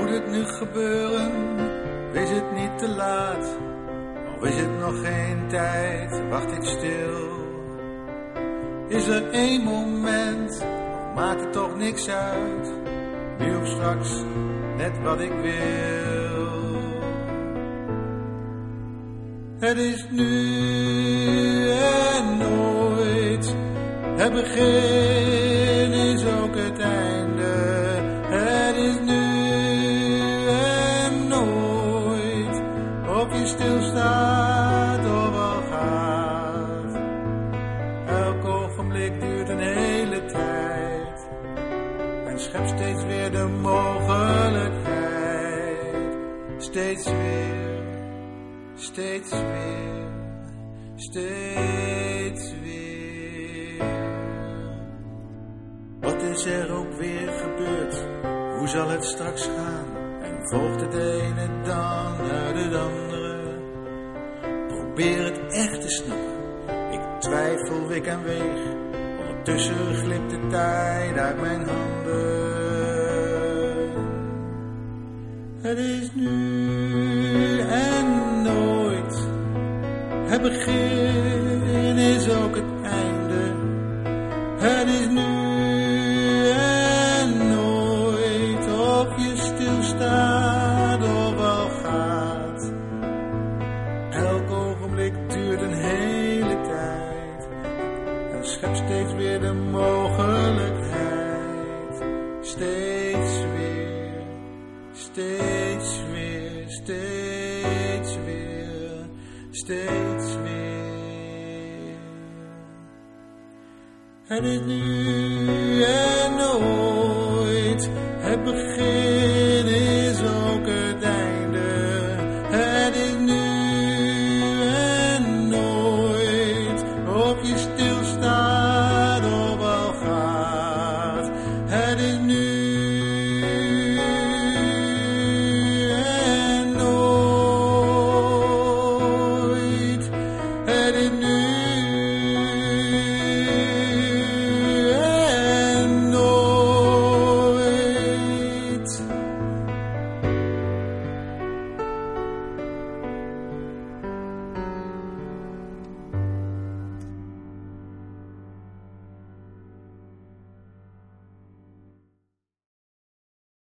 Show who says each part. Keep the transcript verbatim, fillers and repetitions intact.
Speaker 1: moet het nu gebeuren? Is het niet te laat? Of is het nog geen tijd? Wacht ik stil? Is er één moment? Of maakt het toch niks uit? Nu of straks, net wat ik wil. Het is nu en nooit. Het begin is ook het einde. Het is nu en nooit. Of je stilstaat of al gaat. Elk ogenblik duurt een hele tijd. En schept steeds weer de mogelijkheid. Steeds weer, steeds weer, steeds weer. Wat is er ook weer gebeurd? Hoe zal het straks gaan? En volgt het ene dan uit het andere? Probeer het echt te snappen. Ik twijfel, wik en weeg. Ondertussen glipt de tijd uit mijn handen. Het is nu en nooit. Het begin is ook het einde. Het is nu en nooit. Of je stilstaat of al gaat. Elk ogenblik duurt een hele tijd. En schept steeds weer de mogelijkheid. Steeds weer, steeds weer, steeds weer, steeds weer. Het is nu en nooit. Het begin